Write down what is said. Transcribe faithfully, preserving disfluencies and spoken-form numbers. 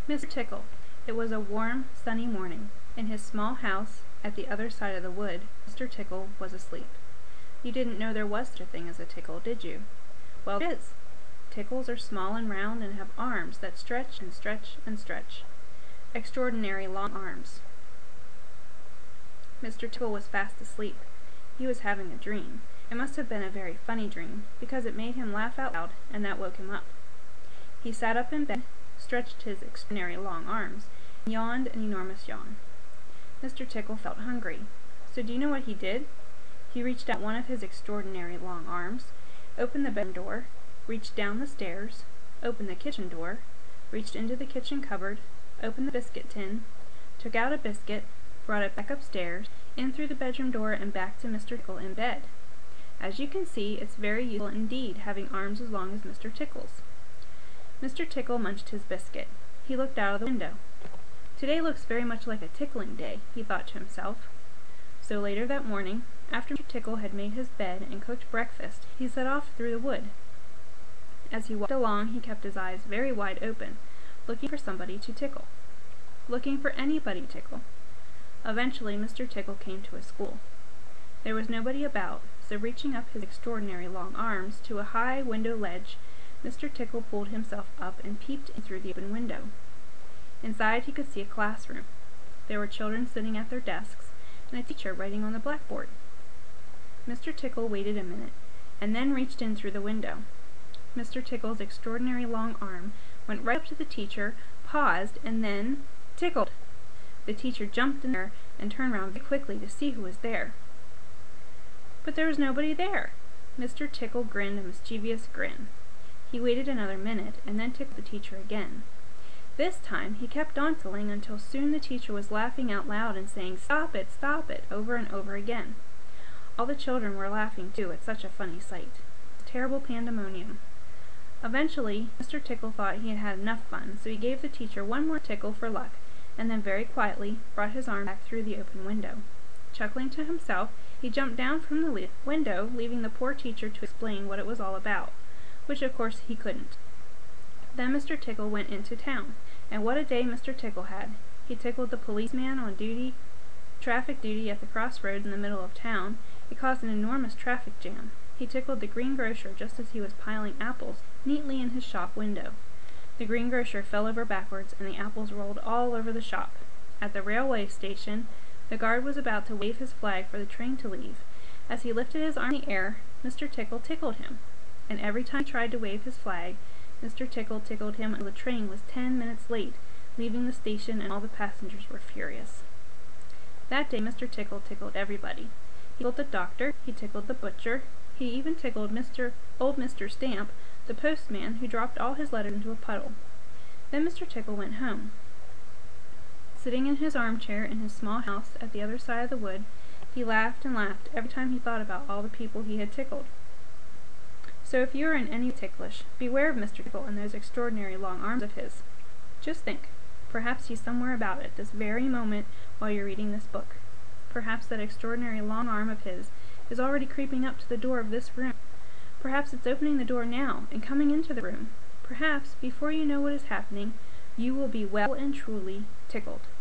Mister Tickle. It was a warm, sunny morning. In his small house, at the other side of the wood, Mister Tickle was asleep. You didn't know there was such a thing as a tickle, did you? Well, it is. Tickles are small and round and have arms that stretch and stretch and stretch. Extraordinary long arms. Mister Tickle was fast asleep. He was having a dream. It must have been a very funny dream, because it made him laugh out loud, and that woke him up. He sat up in bed, stretched his extraordinary long arms, and yawned an enormous yawn. Mister Tickle felt hungry. So do you know what he did? He reached out one of his extraordinary long arms, opened the bedroom door, reached down the stairs, opened the kitchen door, reached into the kitchen cupboard, opened the biscuit tin, took out a biscuit, brought it back upstairs, in through the bedroom door and back to Mister Tickle in bed. As you can see, it's very useful indeed having arms as long as Mister Tickle's. Mister Tickle munched his biscuit. He looked out of the window. Today looks very much like a tickling day, he thought to himself. So later that morning, after Mister Tickle had made his bed and cooked breakfast, he set off through the wood. As he walked along, he kept his eyes very wide open, looking for somebody to tickle. Looking for anybody to tickle. Eventually, Mister Tickle came to a school. There was nobody about, so reaching up his extraordinary long arms to a high window ledge, Mister Tickle pulled himself up and peeped in through the open window. Inside he could see a classroom. There were children sitting at their desks, and a teacher writing on the blackboard. Mister Tickle waited a minute, and then reached in through the window. Mister Tickle's extraordinary long arm went right up to the teacher, paused, and then tickled. The teacher jumped in there and turned round very quickly to see who was there. But there was nobody there. Mister Tickle grinned a mischievous grin. He waited another minute, and then tickled the teacher again. This time he kept on tickling until soon the teacher was laughing out loud and saying, "Stop it, stop it," over and over again. All the children were laughing too at such a funny sight. It was terrible pandemonium. Eventually, Mister Tickle thought he had had enough fun, so he gave the teacher one more tickle for luck, and then very quietly brought his arm back through the open window. Chuckling to himself, he jumped down from the window, leaving the poor teacher to explain what it was all about, which of course he couldn't. Then Mister Tickle went into town, and what a day Mister Tickle had. He tickled the policeman on duty, traffic duty at the crossroads in the middle of town. It caused an enormous traffic jam. He tickled the greengrocer just as he was piling apples neatly in his shop window. The greengrocer fell over backwards, and the apples rolled all over the shop. At the railway station, the guard was about to wave his flag for the train to leave. As he lifted his arm in the air, Mister Tickle tickled him, and every time he tried to wave his flag, Mister Tickle tickled him until the train was ten minutes late, leaving the station, and all the passengers were furious. That day Mister Tickle tickled everybody. He tickled the doctor, he tickled the butcher, he even tickled Mister old Mister Stamp, the postman, who dropped all his letters into a puddle. Then Mister Tickle went home. Sitting in his armchair in his small house at the other side of the wood, he laughed and laughed every time he thought about all the people he had tickled. So if you are in any way ticklish, beware of Mister Tickle and those extraordinary long arms of his. Just think, perhaps he's somewhere about at this very moment while you're reading this book. Perhaps that extraordinary long arm of his is already creeping up to the door of this room. Perhaps it's opening the door now and coming into the room. Perhaps, before you know what is happening, you will be well and truly tickled.